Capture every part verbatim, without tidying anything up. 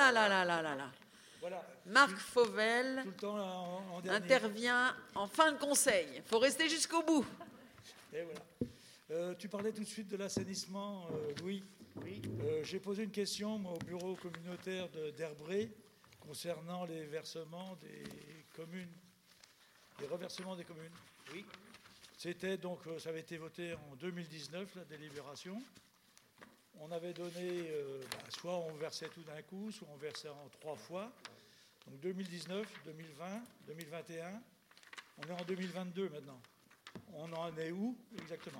là là là là là là. Voilà. Marc Fauvel Tout le temps en, en intervient en fin de conseil. Il faut rester jusqu'au bout. Et voilà. Euh, tu parlais tout de suite de l'assainissement, euh, Louis. Oui. Euh, j'ai posé une question moi, au bureau communautaire de, d'Herbré concernant les versements des communes, les reversements des communes. Oui. C'était donc, ça avait été voté en deux mille dix-neuf, la délibération. On avait donné, euh, bah, soit on versait tout d'un coup, soit on versait en trois fois. Donc deux mille dix-neuf, deux mille vingt, deux mille vingt et un. On est en deux mille vingt-deux maintenant. On en est où exactement?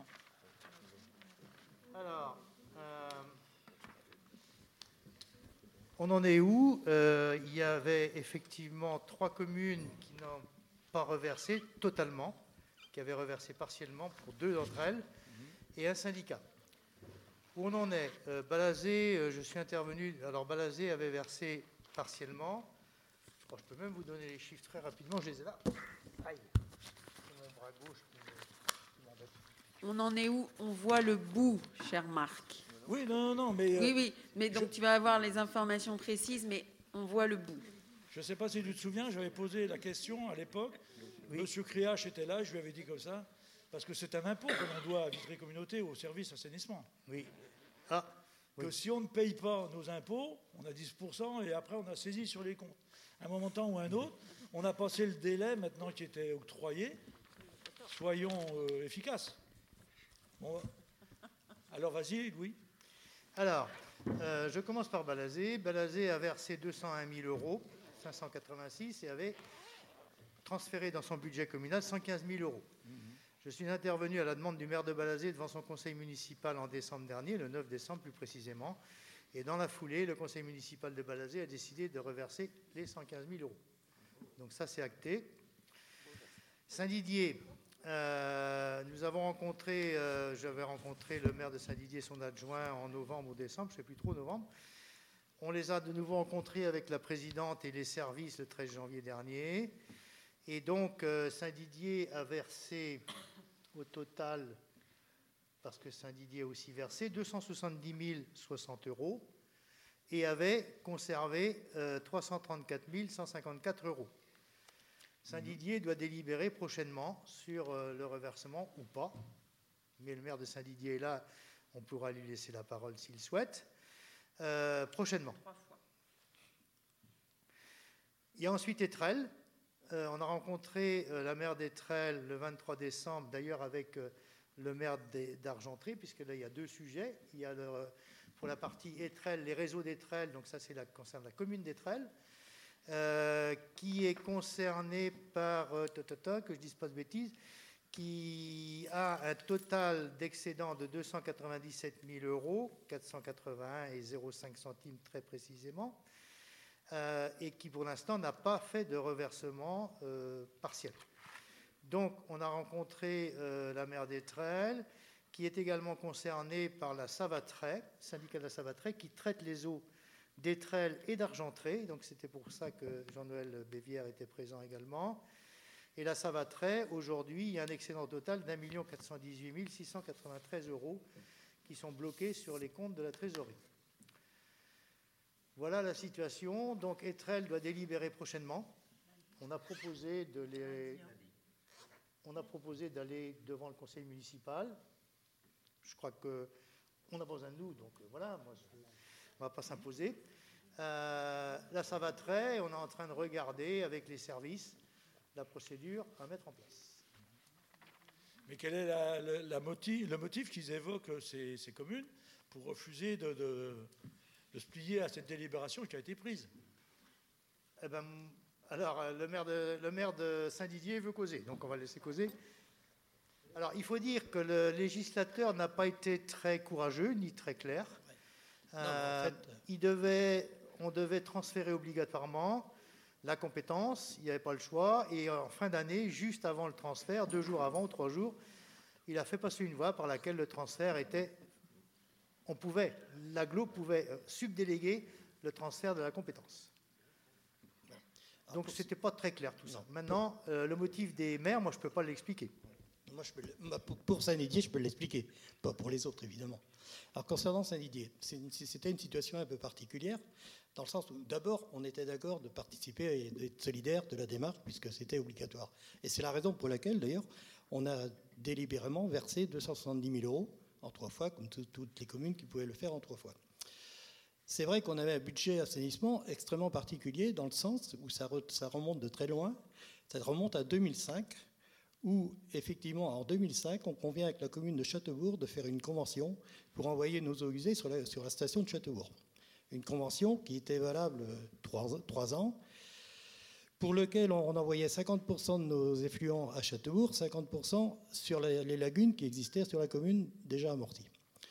Alors, euh, on en est où euh, Il y avait effectivement trois communes qui n'ont pas reversé totalement, qui avaient reversé partiellement pour deux d'entre elles, mm-hmm. et un syndicat. Où on en est euh, Balazé, euh, je suis intervenu. Alors, Balazé avait versé partiellement. Je crois que je peux même vous donner les chiffres très rapidement. Je les ai là. Aïe. Mon bras gauche qui m'embête. On en est où? On voit le bout, cher Marc. Oui, non, non, non, mais... Euh, oui, oui, mais donc je... tu vas avoir les informations précises, mais on voit le bout. Je ne sais pas si tu te souviens, j'avais posé la question à l'époque. Oui. Monsieur Créache était là, je lui avais dit comme ça, parce que c'est un impôt que l'on doit à Vitry Communauté au service assainissement. Oui. Ah, que oui. Si on ne paye pas nos impôts, on a dix pour cent et après on a saisi sur les comptes. À un moment ou à un autre, on a passé le délai maintenant qui était octroyé. Soyons euh, efficaces. Bon. Alors vas-y, Louis. Alors, euh, je commence par Balazé. Balazé a versé deux cent un mille euros, cinq cent quatre-vingt-six, et avait transféré dans son budget communal cent quinze mille euros. Mmh. Je suis intervenu à la demande du maire de Balazé devant son conseil municipal en décembre dernier, le neuf décembre plus précisément. Et dans la foulée, le conseil municipal de Balazé a décidé de reverser les cent quinze mille euros. Donc ça, c'est acté. Saint-Didier, euh, nous avons rencontré, euh, j'avais rencontré le maire de Saint-Didier, son adjoint, en novembre ou décembre, je ne sais plus trop, novembre. On les a de nouveau rencontrés avec la présidente et les services le treize janvier dernier. Et donc, euh, Saint-Didier a versé au total, parce que Saint-Didier a aussi versé, deux cent soixante-dix mille soixante euros et avait conservé euh, trois cent trente-quatre mille cent cinquante-quatre euros. Saint-Didier doit délibérer prochainement sur euh, le reversement ou pas, mais le maire de Saint-Didier est là, on pourra lui laisser la parole s'il souhaite, euh, prochainement. Il y a ensuite Étrelles. Euh, on a rencontré euh, la maire d'Étrelles le vingt-trois décembre, d'ailleurs avec euh, le maire d'Argentré, puisque là il y a deux sujets. Il y a le, pour la partie Étrelles, les réseaux d'Étrelles, donc ça c'est la, concerne la commune d'Étrelles, euh, qui est concernée par, euh, tata, que je ne dise pas de bêtises, qui a un total d'excédent de deux cent quatre-vingt-dix-sept mille euros, quatre cent quatre-vingt-un et zéro virgule cinq centimes très précisément. Euh, et qui pour l'instant n'a pas fait de reversement euh, partiel. Donc on a rencontré euh, la maire d'Étrelles, qui est également concernée par la Savatray, syndicat de la Savatray, qui traite les eaux d'Étrelles et d'Argentré. Donc c'était pour ça que Jean-Noël Bévière était présent également. Et la Savatray, aujourd'hui, il y a un excédent total d'un million quatre cent dix-huit mille six cent quatre-vingt-treize euros qui sont bloqués sur les comptes de la trésorerie. Voilà la situation. Donc, Étrelles doit délibérer prochainement. On a proposé de les... On a proposé d'aller devant le conseil municipal. Je crois qu'on a besoin de nous, donc voilà, moi, je... on ne va pas s'imposer. Euh, là, ça va très. On est en train de regarder avec les services la procédure à mettre en place. Mais quel est la, la, la motif, le motif qu'ils évoquent, ces, ces communes, pour refuser de... de... de se plier à cette délibération qui a été prise? Eh ben, alors, le maire, de, le maire de Saint-Didier veut causer, donc on va le laisser causer. Alors, il faut dire que le législateur n'a pas été très courageux, ni très clair. Ouais. Non, euh, en fait... il devait, on devait transférer obligatoirement la compétence, il n'y avait pas le choix, et en fin d'année, juste avant le transfert, deux jours avant ou trois jours, il a fait passer une voie par laquelle le transfert était... On pouvait, l'agglo pouvait subdéléguer le transfert de la compétence. Donc, ce n'était pas très clair tout ça. Non. Maintenant, euh, le motif des maires, moi, je ne peux pas l'expliquer. Moi, je peux, pour Saint-Didier, je peux l'expliquer. Pas pour les autres, évidemment. Alors, concernant Saint-Didier, c'était une situation un peu particulière, dans le sens où d'abord, on était d'accord de participer et d'être solidaire de la démarche, puisque c'était obligatoire. Et c'est la raison pour laquelle, d'ailleurs, on a délibérément versé deux cent soixante-dix mille euros en trois fois, comme tout, toutes les communes qui pouvaient le faire en trois fois. C'est vrai qu'on avait un budget assainissement extrêmement particulier, dans le sens où ça, re, ça remonte de très loin. Ça remonte à deux mille cinq, où, effectivement, en deux mille cinq, on convient avec la commune de Châteaubourg de faire une convention pour envoyer nos eaux usées sur la, sur la station de Châteaubourg. Une convention qui était valable trois, trois ans, pour lequel on envoyait cinquante pour cent de nos effluents à Châteaubourg, cinquante pour cent sur les, les lagunes qui existaient sur la commune déjà amorties.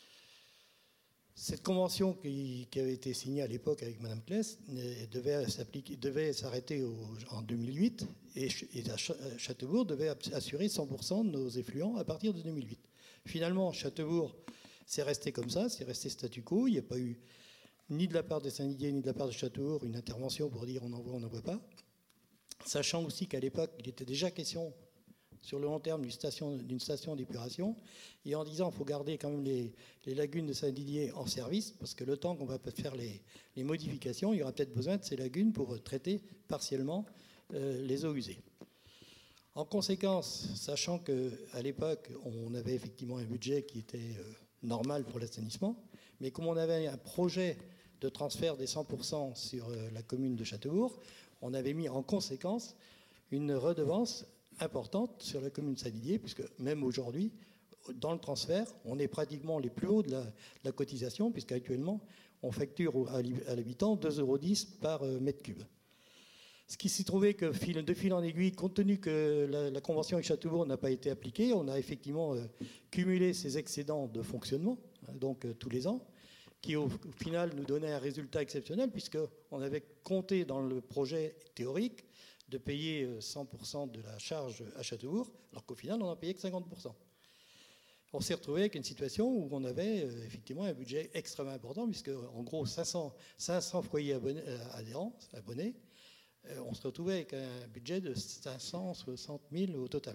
Cette convention qui, qui avait été signée à l'époque avec Mme Claes devait, devait s'arrêter au, en deux mille huit et, et Châteaubourg devait assurer cent pour cent de nos effluents à partir de deux mille huit. Finalement, Châteaubourg, c'est resté comme ça, c'est resté statu quo. Il n'y a pas eu ni de la part des Saint-Didier ni de la part de Châteaubourg une intervention pour dire on envoie, on n'envoie pas. Sachant aussi qu'à l'époque, il était déjà question sur le long terme d'une station, d'une station d'épuration, et en disant qu'il faut garder quand même les, les lagunes de Saint-Didier en service, parce que le temps qu'on va faire les, les modifications, il y aura peut-être besoin de ces lagunes pour traiter partiellement euh, les eaux usées. En conséquence, sachant qu'à l'époque, on avait effectivement un budget qui était euh, normal pour l'assainissement, mais comme on avait un projet de transfert des cent pour cent sur euh, la commune de Châteaubourg, on avait mis en conséquence une redevance importante sur la commune de Saint-Didier, puisque même aujourd'hui, dans le transfert, on est pratiquement les plus hauts de la, de la cotisation, puisqu'actuellement, on facture à l'habitant deux euros dix par mètre cube. Ce qui s'est trouvé que de fil en aiguille, compte tenu que la, la convention avec Châteaubourg n'a pas été appliquée, on a effectivement euh, cumulé ces excédents de fonctionnement, hein, donc euh, tous les ans, qui au, au final nous donnait un résultat exceptionnel, puisqu'on avait compté dans le projet théorique de payer cent pour cent de la charge à Châteaubourg, alors qu'au final, on n'en payait que cinquante pour cent. On s'est retrouvé avec une situation où on avait euh, effectivement un budget extrêmement important, puisque en gros cinq cents, cinq cents foyers abonnés, euh, adhérents, abonnés, euh, on se retrouvait avec un budget de cinq cent soixante mille au total.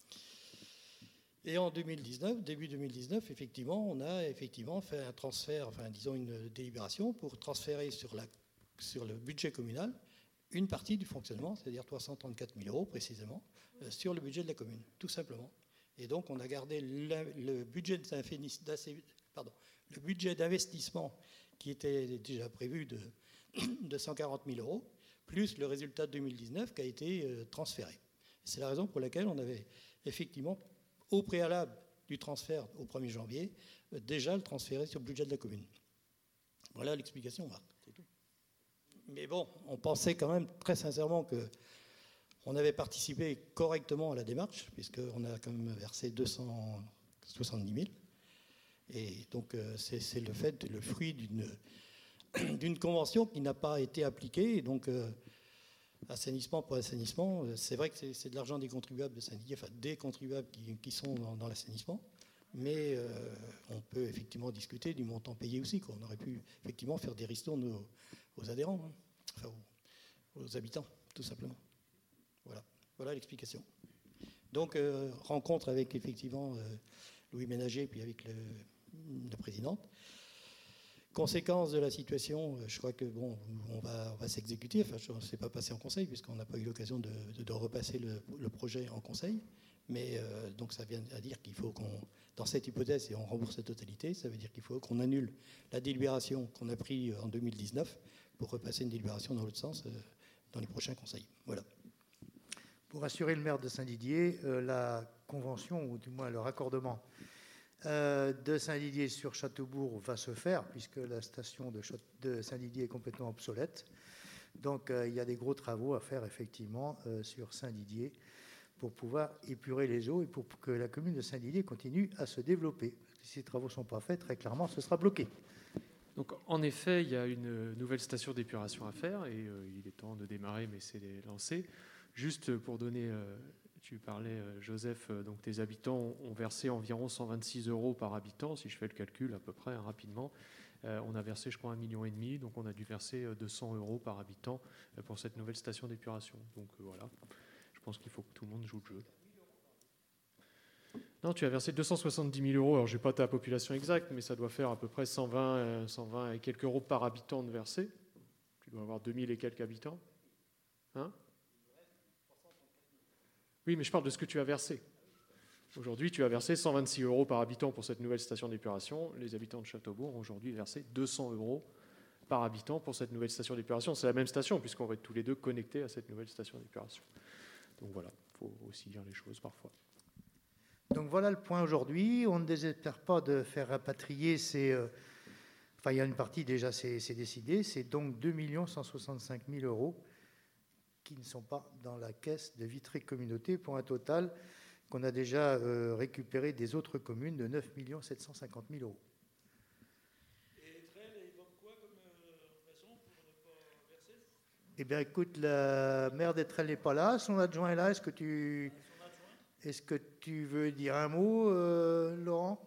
Et en deux mille dix-neuf, début deux mille dix-neuf, effectivement, on a effectivement fait un transfert, enfin disons une délibération pour transférer sur, la, sur le budget communal une partie du fonctionnement, c'est-à-dire trois cent trente-quatre mille euros précisément, euh, sur le budget de la commune, tout simplement. Et donc on a gardé le, le budget d'investissement qui était déjà prévu de, de cent quarante mille euros, plus le résultat de deux mille dix-neuf qui a été euh, transféré. C'est la raison pour laquelle on avait effectivement, au préalable du transfert au premier janvier, euh, déjà le transféré sur le budget de la commune. Voilà l'explication, Marc. C'est tout. Mais bon, on pensait quand même très sincèrement qu'on avait participé correctement à la démarche, puisqu'on a quand même versé deux cent soixante-dix mille. Et donc, c'est, c'est le fait, le fruit d'une, d'une convention qui n'a pas été appliquée. Et donc, euh, assainissement pour assainissement, c'est vrai que c'est, c'est de l'argent des contribuables de Saint-Didier, enfin des contribuables qui, qui sont dans, dans l'assainissement. Mais euh, on peut effectivement discuter du montant payé aussi, quoi. On aurait pu effectivement faire des ristournes aux, aux adhérents, hein. Enfin aux, aux habitants, tout simplement. Voilà, voilà l'explication. Donc, euh, rencontre avec effectivement euh, Louis Ménager, puis avec le, la présidente. Conséquence de la situation, je crois que bon, on va, on va s'exécuter. Enfin, je ne sais pas passer en conseil, puisqu'on n'a pas eu l'occasion de, de, de repasser le, le projet en conseil. Mais euh, donc ça vient à dire qu'il faut qu'on, dans cette hypothèse, et on rembourse la totalité, ça veut dire qu'il faut qu'on annule la délibération qu'on a prise en deux mille dix-neuf pour repasser une délibération dans l'autre sens euh, dans les prochains conseils. Voilà. Pour assurer le maire de Saint-Didier, euh, la convention, ou du moins le raccordement euh, de Saint-Didier sur Châteaubourg va se faire, puisque la station de, de Saint-Didier est complètement obsolète. Donc euh, il y a des gros travaux à faire effectivement euh, sur Saint-Didier pour pouvoir épurer les eaux et pour que la commune de Saint-Didier continue à se développer. Si ces travaux ne sont pas faits, très clairement, ce sera bloqué. Donc, en effet, il y a une nouvelle station d'épuration à faire et euh, il est temps de démarrer, mais c'est lancé. Juste pour donner, euh, tu parlais, euh, Joseph, euh, donc tes habitants ont versé environ cent vingt-six euros par habitant, si je fais le calcul à peu près hein, rapidement. Euh, on a versé, je crois, un million et demi, donc on a dû verser euh, deux cents euros par habitant euh, pour cette nouvelle station d'épuration. Donc euh, voilà. Je pense qu'il faut que tout le monde joue le jeu. Non, tu as versé deux cent soixante-dix mille euros. Alors, je n'ai pas ta population exacte, mais ça doit faire à peu près cent vingt, cent vingt et quelques euros par habitant de versé. dois avoir deux mille et quelques habitants. Hein? Oui, mais je parle de ce que tu as versé. Aujourd'hui, tu as versé cent vingt-six euros par habitant pour cette nouvelle station d'épuration. Les habitants de Châteaubourg ont aujourd'hui versé deux cents euros par habitant pour cette nouvelle station d'épuration. C'est la même station, puisqu'on va être tous les deux connectés à cette nouvelle station d'épuration. Donc voilà, il faut aussi dire les choses parfois. Donc voilà le point aujourd'hui. On ne désespère pas de faire rapatrier ces... Euh, enfin, il y a une partie déjà, c'est, c'est décidé. C'est donc deux millions cent soixante-cinq mille euros qui ne sont pas dans la caisse de Vitré Communauté pour un total qu'on a déjà euh, récupéré des autres communes de neuf millions sept cent cinquante mille euros. Et Etrel évoque quoi comme euh, raison pour ne pas verser? Eh bien, écoute, la maire d'Etrel n'est pas là. Son adjoint est là. Est-ce que tu, est-ce que tu veux dire un mot, euh, Laurent?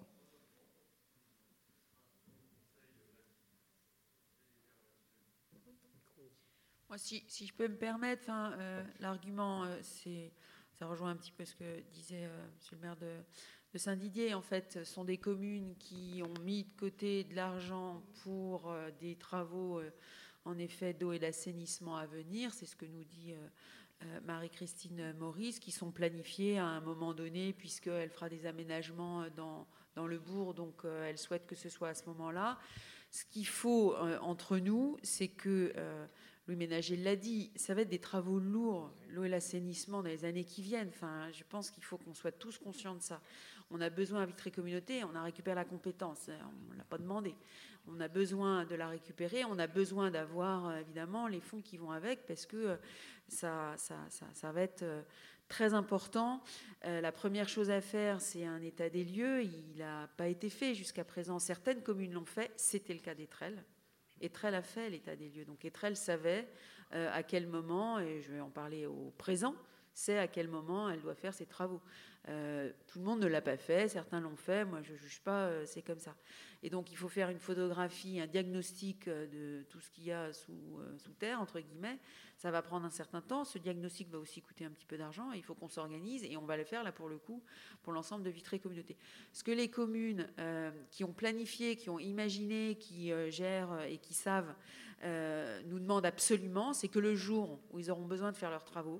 Moi, si, si je peux me permettre, enfin, euh, l'argument, euh, c'est, ça rejoint un petit peu ce que disait euh, monsieur le maire de, de Saint-Didier. En fait, ce sont des communes qui ont mis de côté de l'argent pour euh, des travaux, euh, en effet, d'eau et d'assainissement à venir. C'est ce que nous dit euh, euh, Marie-Christine Maurice, qui sont planifiés à un moment donné, puisqu'elle fera des aménagements dans, dans le bourg. Donc, euh, elle souhaite que ce soit à ce moment-là. Ce qu'il faut euh, entre nous, c'est que... Euh, Louis Ménager l'a dit, ça va être des travaux lourds, l'eau et l'assainissement dans les années qui viennent. Enfin, je pense qu'il faut qu'on soit tous conscients de ça. On a besoin à Vitré Communauté, on a récupéré la compétence, on ne l'a pas demandé. On a besoin de la récupérer, on a besoin d'avoir évidemment les fonds qui vont avec, parce que ça, ça, ça, ça va être très important. Euh, la première chose à faire, c'est un état des lieux. Il n'a pas été fait jusqu'à présent. Certaines communes l'ont fait, c'était le cas d'Etrel. Etrel a fait l'état des lieux. Donc Etrel savait euh, à quel moment, et je vais en parler au présent, c'est à quel moment elle doit faire ses travaux. Euh, tout le monde ne l'a pas fait, certains l'ont fait, moi je ne juge pas, euh, c'est comme ça. Et donc il faut faire une photographie, un diagnostic de tout ce qu'il y a sous, euh, sous terre, entre guillemets. Ça va prendre un certain temps, ce diagnostic va aussi coûter un petit peu d'argent, il faut qu'on s'organise et on va le faire là pour le coup, pour l'ensemble de Vitré Communauté. Ce que les communes euh, qui ont planifié, qui ont imaginé, qui euh, gèrent et qui savent, euh, nous demandent absolument, c'est que le jour où ils auront besoin de faire leurs travaux,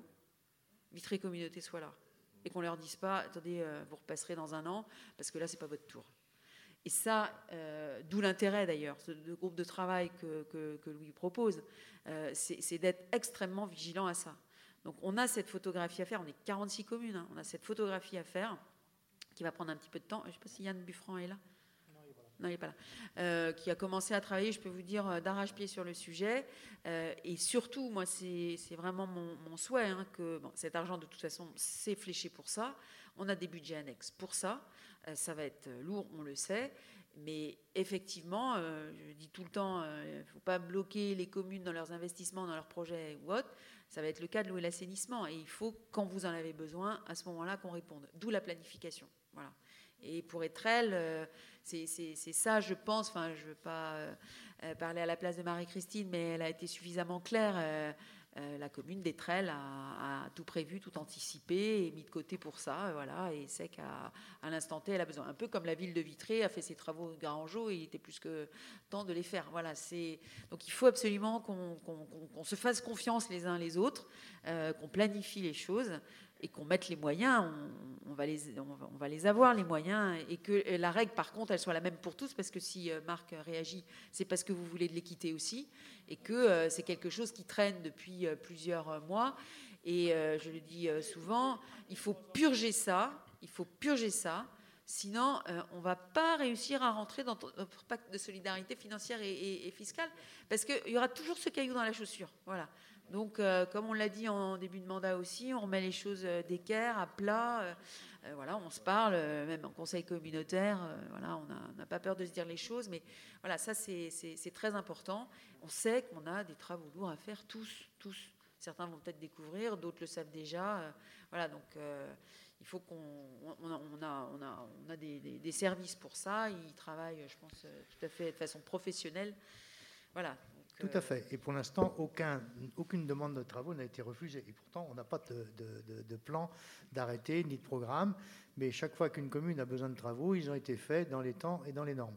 Vitré Communauté soit là. Et qu'on ne leur dise pas, attendez, euh, vous repasserez dans un an, parce que là, ce n'est pas votre tour. Et ça, euh, d'où l'intérêt d'ailleurs, ce de groupe de travail que, que, que Louis propose, euh, c'est, c'est d'être extrêmement vigilant à ça. Donc on a cette photographie à faire, on est quarante-six communes, hein, on a cette photographie à faire, qui va prendre un petit peu de temps. Je ne sais pas si Yann Buffran est là. Non, il n'est pas là. Euh, qui a commencé à travailler, je peux vous dire, d'arrache-pied sur le sujet. Euh, et surtout, moi, c'est, c'est vraiment mon, mon souhait hein, que bon, cet argent, de toute façon, c'est fléché pour ça. On a des budgets annexes pour ça. Euh, ça va être lourd, on le sait. Mais effectivement, euh, je dis tout le temps, il euh, ne faut pas bloquer les communes dans leurs investissements, dans leurs projets ou autres. Ça va être le cas de l'eau et l'assainissement. Et il faut, quand vous en avez besoin, à ce moment-là, qu'on réponde. D'où la planification. Voilà. Et pour Etrel, euh, c'est, c'est, c'est ça, je pense, enfin, je ne veux pas euh, parler à la place de Marie-Christine, mais elle a été suffisamment claire. Euh, euh, la commune d'Etrel a, a tout prévu, tout anticipé et mis de côté pour ça, euh, voilà, et sait qu'à à l'instant T, elle a besoin. Un peu comme la ville de Vitré a fait ses travaux au Garangeau, et il était plus que temps de les faire. Voilà, c'est... Donc il faut absolument qu'on, qu'on, qu'on, qu'on se fasse confiance les uns les autres, euh, qu'on planifie les choses, et qu'on mette les moyens, on, on, va les, on, va, on va les avoir, les moyens, et que la règle, par contre, elle soit la même pour tous, parce que si euh, Marc réagit, c'est parce que vous voulez de l'équité aussi, et que euh, c'est quelque chose qui traîne depuis euh, plusieurs mois. Et euh, je le dis euh, souvent, il faut purger ça, il faut purger ça, sinon euh, on ne va pas réussir à rentrer dans notre pacte de solidarité financière et, et, et fiscale, parce qu'il y aura toujours ce caillou dans la chaussure, voilà. Donc, euh, comme on l'a dit en début de mandat aussi, on remet les choses d'équerre, à plat. Euh, euh, voilà, on se parle, euh, même en conseil communautaire. Euh, voilà, on n'a pas peur de se dire les choses, mais voilà, ça c'est, c'est, c'est très important. On sait qu'on a des travaux lourds à faire, tous, tous. Certains vont peut-être découvrir, d'autres le savent déjà. Euh, voilà, donc euh, il faut qu'on, on a, on a, on a, on a des, des, des services pour ça. Ils travaillent, je pense, tout à fait de façon professionnelle. Voilà. Tout à fait. Et pour l'instant, aucun, aucune demande de travaux n'a été refusée. Et pourtant, on n'a pas de, de, de, de plan d'arrêté ni de programme. Mais chaque fois qu'une commune a besoin de travaux, ils ont été faits dans les temps et dans les normes.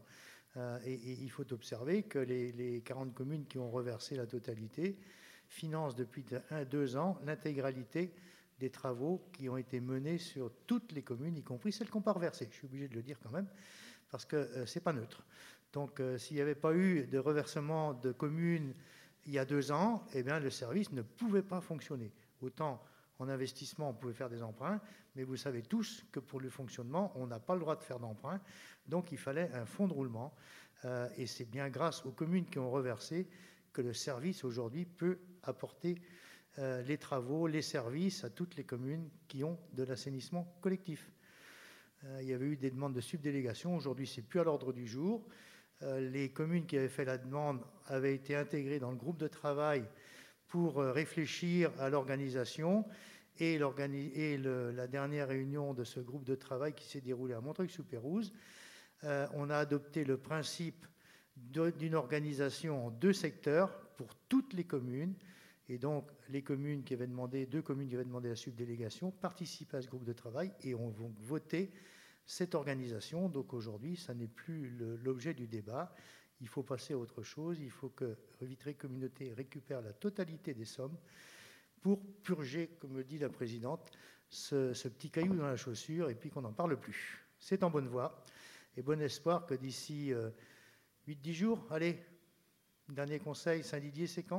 Euh, et, et il faut observer que les, les quarante communes qui ont reversé la totalité financent depuis un, deux ans l'intégralité des travaux qui ont été menés sur toutes les communes, y compris celles qui n'ont pas reversé. Je suis obligé de le dire quand même, parce que euh, ce n'est pas neutre. Donc, euh, s'il n'y avait pas eu de reversement de communes il y a deux ans, eh bien, le service ne pouvait pas fonctionner. Autant en investissement, on pouvait faire des emprunts, mais vous savez tous que pour le fonctionnement, on n'a pas le droit de faire d'emprunt. Donc, il fallait un fonds de roulement. Euh, et c'est bien grâce aux communes qui ont reversé que le service, aujourd'hui, peut apporter euh, les travaux, les services à toutes les communes qui ont de l'assainissement collectif. Euh, il y avait eu des demandes de subdélégation. Aujourd'hui, ce n'est plus à l'ordre du jour. Euh, les communes qui avaient fait la demande avaient été intégrées dans le groupe de travail pour euh, réfléchir à l'organisation. Et, et le, la dernière réunion de ce groupe de travail qui s'est déroulée à Montreuil-sous-Pérouse, euh, on a adopté le principe d'une organisation en deux secteurs pour toutes les communes. Et donc, les communes qui avaient demandé, deux communes qui avaient demandé la subdélégation participent à ce groupe de travail et ont donc voté cette organisation. Donc aujourd'hui, ça n'est plus l'objet du débat. Il faut passer à autre chose. Il faut que Vitré Communauté récupère la totalité des sommes pour purger, comme le dit la présidente, ce, ce petit caillou dans la chaussure et puis qu'on n'en parle plus. C'est en bonne voie et bon espoir que d'ici euh, huit dix jours, allez, dernier conseil, Saint-Didier, c'est quand ?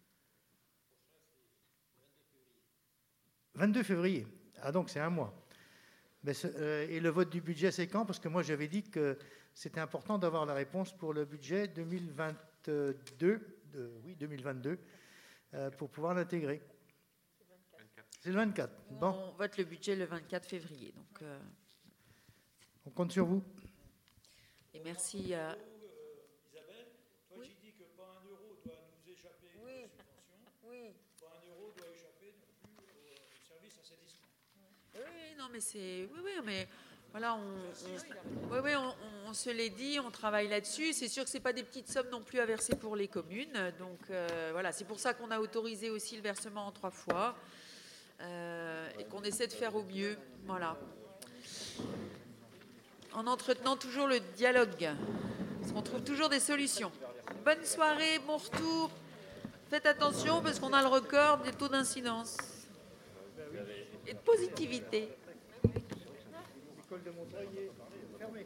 vingt-deux février. Ah donc c'est un mois. Mais ce, euh, et le vote du budget, c'est quand ? Parce que moi, j'avais dit que c'était important d'avoir la réponse pour le budget deux mille vingt-deux, de, oui, deux mille vingt-deux, euh, pour pouvoir l'intégrer. C'est le vingt-quatre. Bon. On vote le budget le vingt-quatre février. Donc, euh... on compte sur vous. Et merci à... Euh, Isabelle, toi oui. Tu dis que pas un euro doit nous échapper oui. de la subvention. Oui. Pas un euro doit échapper non plus au, au service assainissement. Oui, non, mais c'est... Oui, oui, mais... Voilà, on, on, oui, oui, on, on se l'est dit, on travaille là-dessus. C'est sûr que ce n'est pas des petites sommes non plus à verser pour les communes. Donc, euh, voilà, c'est pour ça qu'on a autorisé aussi le versement en trois fois euh, et qu'on essaie de faire au mieux. Voilà. En entretenant toujours le dialogue, parce qu'on trouve toujours des solutions. Bonne soirée, bon retour. Faites attention parce qu'on a le record des taux d'incidence et de positivité. L'école de Montreuil est fermée.